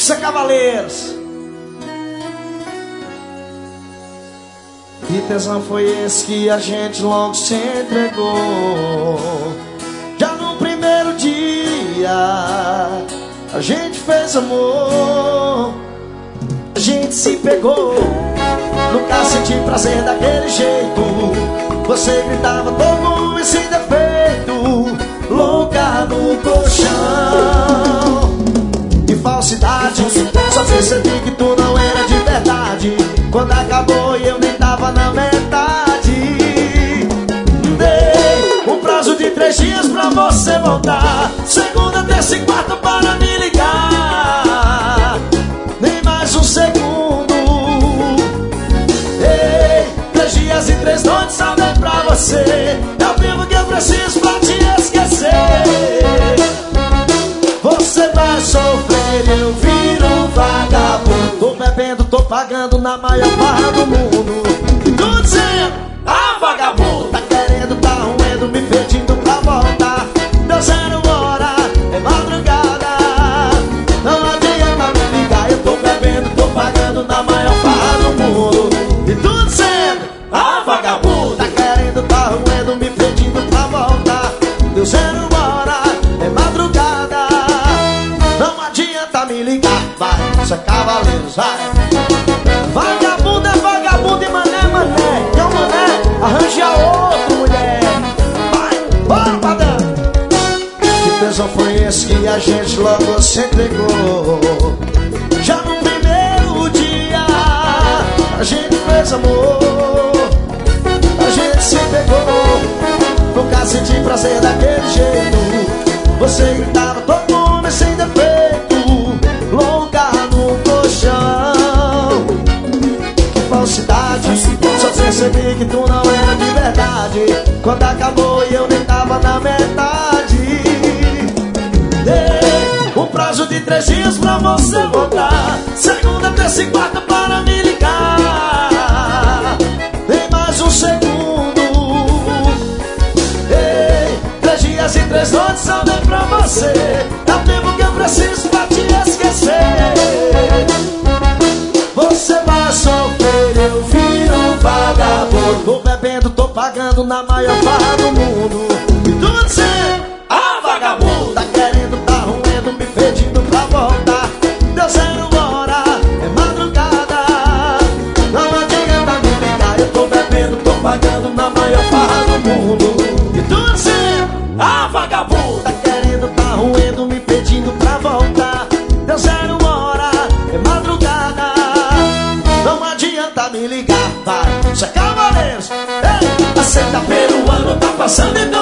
Isso é Cavaleiros. Que tesão foi esse que a gente logo se entregou. Já no primeiro dia a gente fez amor. A gente se pegou. Nunca senti prazer daquele jeito. Você gritava todo esse defeito, louca no colchão. De falsidade, só percebi que tu não era de verdade quando acabou e eu nem tava na metade. Dei um prazo de 3 dias pra você voltar, segunda, terça e quarta para me ligar. Nem mais um segundo. Ei, 3 dias e 3 noites só dei pra você. É o tempo que eu preciso pra te esquecer. Você vai sofrer, eu viro um vagabundo. Tô bebendo, tô pagando na maior barra do mundo. Tô dizendo, ah, vagabundo. Tá querendo, tá ruendo, me pedindo pra voltar. Deu 0 hora, é madrugada. Não adianta me ligar, eu tô bebendo, tô pagando na maior barra do mundo. E tô dizendo, ah, vagabundo. Tá querendo, tá ruendo, me pedindo pra voltar. Deu 0 hora, é madrugada. Não adianta me ligar, vai, isso é Cavaleiros, vai. Vagabundo é vagabundo e mané é mané. Então mané, arranja outro, mulher. Vai, bora, padrão. Que tesão foi esse que a gente logo se entregou. Já no primeiro dia a gente fez amor. A gente se pegou. Nunca senti prazer daquele jeito. Você gritava todo mundo sem defeito, louca no colchão. Que falsidade, só percebi que tu não era de verdade quando acabou e eu nem tava na metade. Dei um prazo de 3 dias pra você voltar, segunda, terça e quarta para me ligar. Nem mais um segundo. Ei, 3 dias e 3 noites só dei pra você. É o tempo que eu preciso pra te esquecer. Você vai sofrer, eu viro um vagabundo. Tô bebendo, tô pagando na maior barra do mundo. E tu dizendo, ah, vagabundo. Tá querendo, tá ruendo, me pedindo pra voltar. Deu 0 hora, é madrugada. Não adianta me ligar, eu tô bebendo, tô pagando na maior barra do mundo. E tu dizendo, ah, vagabundo. Tá querendo, tá ruendo, me pedindo pra voltar. Deu 0 hora, é madrugada. Não adianta me ligar, vai, isso é Cavaleiros. Ei, a sexta-feira o ano tá passando e